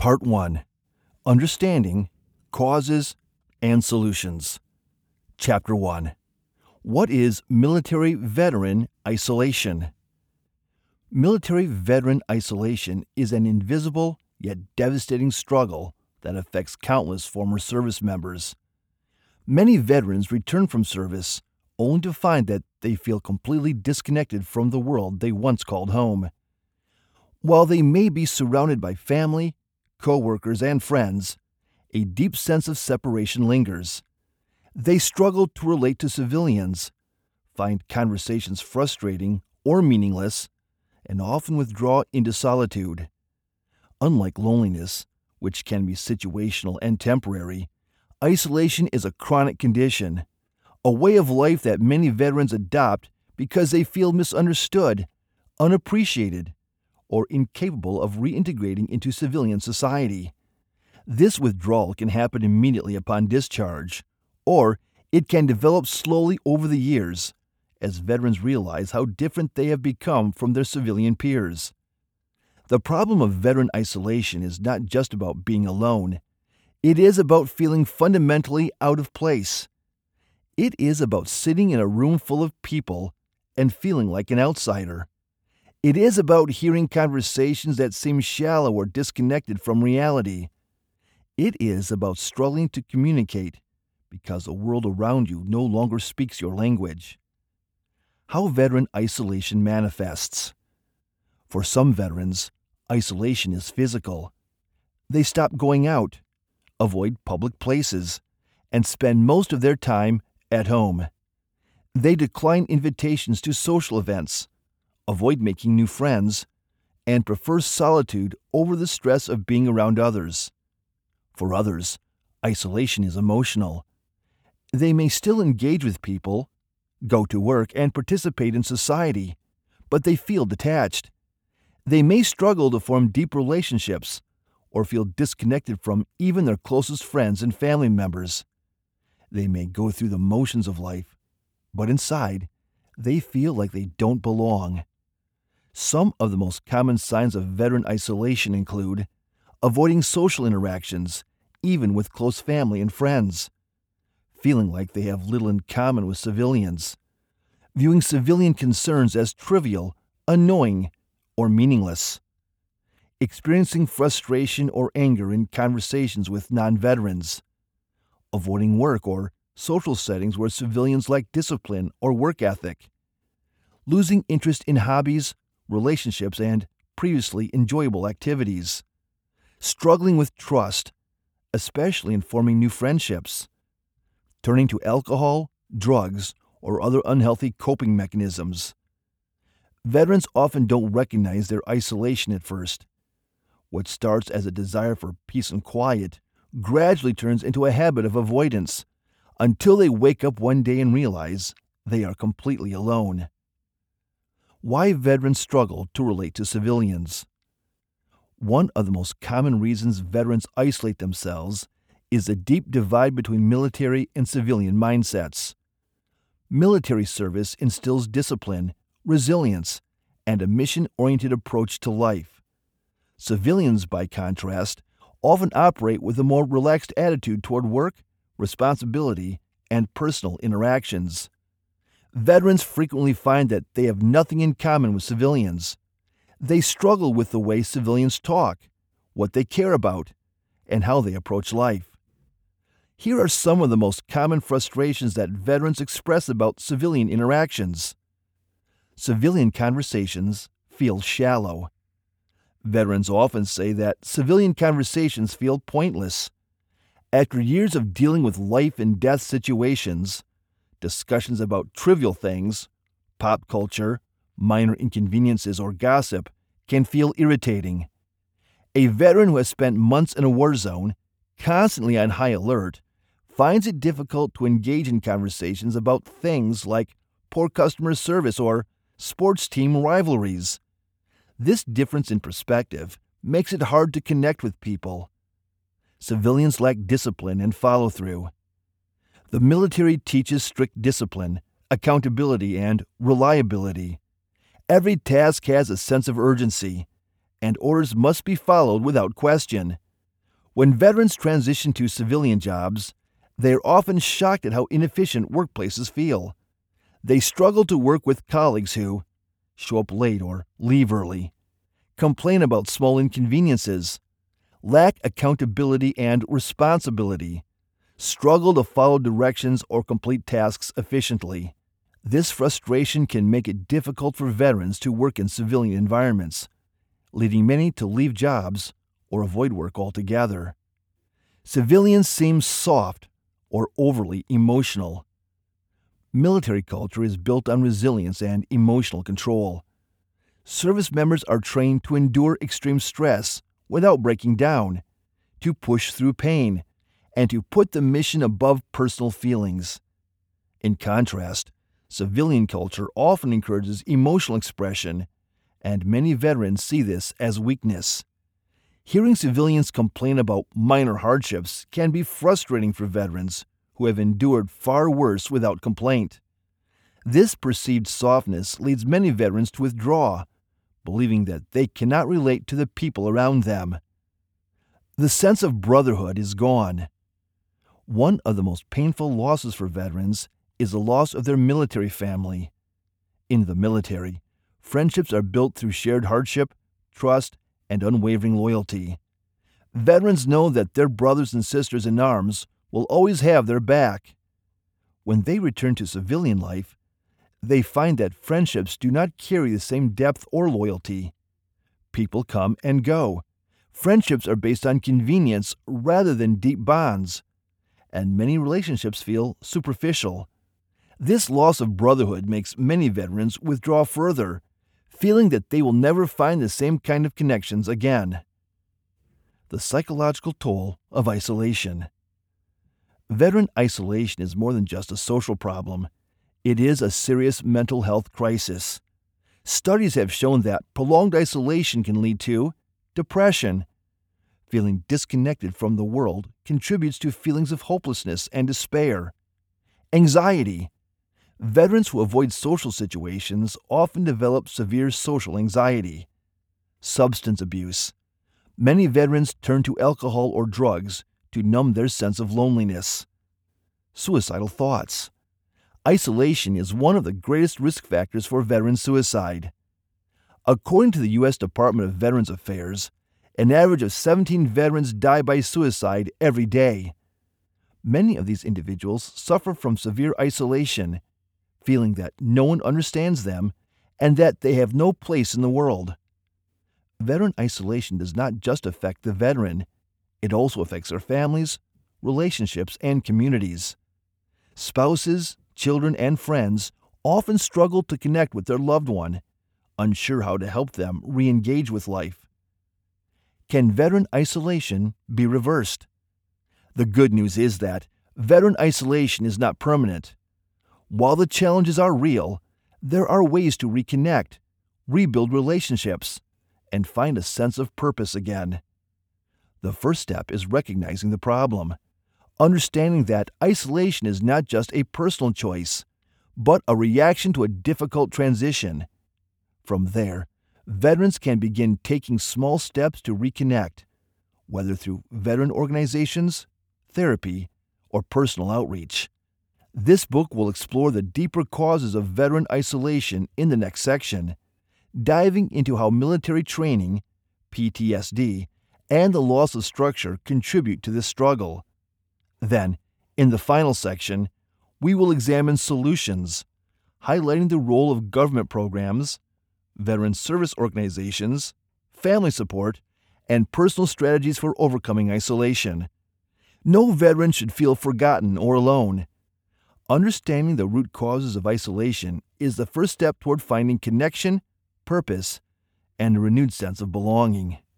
Part 1. Understanding Causes and Solutions. Chapter 1. What is military veteran isolation? Military veteran isolation is an invisible yet devastating struggle that affects countless former service members. Many veterans return from service only to find that they feel completely disconnected from the world they once called home. While they may be surrounded by family, co-workers, and friends, a deep sense of separation lingers. They struggle to relate to civilians, find conversations frustrating or meaningless, and often withdraw into solitude. Unlike loneliness, which can be situational and temporary, isolation is a chronic condition, a way of life that many veterans adopt because they feel misunderstood, unappreciated, or incapable of reintegrating into civilian society. This withdrawal can happen immediately upon discharge, or it can develop slowly over the years as veterans realize how different they have become from their civilian peers. The problem of veteran isolation is not just about being alone. It is about feeling fundamentally out of place. It is about sitting in a room full of people and feeling like an outsider. It is about hearing conversations that seem shallow or disconnected from reality. It is about struggling to communicate because the world around you no longer speaks your language. How veteran isolation manifests. For some veterans, isolation is physical. They stop going out, avoid public places, and spend most of their time at home. They decline invitations to social events, avoid making new friends, and prefer solitude over the stress of being around others. For others, isolation is emotional. They may still engage with people, go to work, and participate in society, but they feel detached. They may struggle to form deep relationships or feel disconnected from even their closest friends and family members. They may go through the motions of life, but inside, they feel like they don't belong. Some of the most common signs of veteran isolation include avoiding social interactions, even with close family and friends, feeling like they have little in common with civilians, viewing civilian concerns as trivial, annoying, or meaningless, experiencing frustration or anger in conversations with non-veterans, avoiding work or social settings where civilians lack discipline or work ethic, losing interest in hobbies, relationships, and previously enjoyable activities, struggling with trust, especially in forming new friendships, turning to alcohol, drugs, or other unhealthy coping mechanisms. Veterans often don't recognize their isolation at first. What starts as a desire for peace and quiet gradually turns into a habit of avoidance until they wake up one day and realize they are completely alone. Why veterans struggle to relate to civilians. One of the most common reasons veterans isolate themselves is the deep divide between military and civilian mindsets. Military service instills discipline, resilience, and a mission-oriented approach to life. Civilians, by contrast, often operate with a more relaxed attitude toward work, responsibility, and personal interactions. Veterans frequently find that they have nothing in common with civilians. They struggle with the way civilians talk, what they care about, and how they approach life. Here are some of the most common frustrations that veterans express about civilian interactions. Civilian conversations feel shallow. Veterans often say that civilian conversations feel pointless. After years of dealing with life and death situations, discussions about trivial things, pop culture, minor inconveniences, or gossip can feel irritating. A veteran who has spent months in a war zone, constantly on high alert, finds it difficult to engage in conversations about things like poor customer service or sports team rivalries. This difference in perspective makes it hard to connect with people. Civilians lack discipline and follow-through. The military teaches strict discipline, accountability, and reliability. Every task has a sense of urgency, and orders must be followed without question. When veterans transition to civilian jobs, they are often shocked at how inefficient workplaces feel. They struggle to work with colleagues who show up late or leave early, complain about small inconveniences, lack accountability and responsibility, struggle to follow directions or complete tasks efficiently. This frustration can make it difficult for veterans to work in civilian environments, leading many to leave jobs or avoid work altogether. Civilians seem soft or overly emotional. Military culture is built on resilience and emotional control. Service members are trained to endure extreme stress without breaking down, to push through pain, and to put the mission above personal feelings. In contrast, civilian culture often encourages emotional expression, and many veterans see this as weakness. Hearing civilians complain about minor hardships can be frustrating for veterans who have endured far worse without complaint. This perceived softness leads many veterans to withdraw, believing that they cannot relate to the people around them. The sense of brotherhood is gone. One of the most painful losses for veterans is the loss of their military family. In the military, friendships are built through shared hardship, trust, and unwavering loyalty. Veterans know that their brothers and sisters in arms will always have their back. When they return to civilian life, they find that friendships do not carry the same depth or loyalty. People come and go. Friendships are based on convenience rather than deep bonds, and many relationships feel superficial. This loss of brotherhood makes many veterans withdraw further, feeling that they will never find the same kind of connections again. The psychological toll of isolation. Veteran isolation is more than just a social problem. It is a serious mental health crisis. Studies have shown that prolonged isolation can lead to depression. Feeling disconnected from the world contributes to feelings of hopelessness and despair. Anxiety. Veterans who avoid social situations often develop severe social anxiety. Substance abuse. Many veterans turn to alcohol or drugs to numb their sense of loneliness. Suicidal thoughts. Isolation is one of the greatest risk factors for veteran suicide. According to the U.S. Department of Veterans Affairs, an average of 17 veterans die by suicide every day. Many of these individuals suffer from severe isolation, feeling that no one understands them and that they have no place in the world. Veteran isolation does not just affect the veteran, it also affects their families, relationships, and communities. Spouses, children, and friends often struggle to connect with their loved one, unsure how to help them re-engage with life. Can veteran isolation be reversed? The good news is that veteran isolation is not permanent. While the challenges are real, there are ways to reconnect, rebuild relationships, and find a sense of purpose again. The first step is recognizing the problem, understanding that isolation is not just a personal choice, but a reaction to a difficult transition. From there, veterans can begin taking small steps to reconnect, whether through veteran organizations, therapy, or personal outreach. This book will explore the deeper causes of veteran isolation in the next section, diving into how military training, PTSD, and the loss of structure contribute to this struggle. Then, in the final section, we will examine solutions, highlighting the role of government programs, veteran service organizations, family support, and personal strategies for overcoming isolation. No veteran should feel forgotten or alone. Understanding the root causes of isolation is the first step toward finding connection, purpose, and a renewed sense of belonging.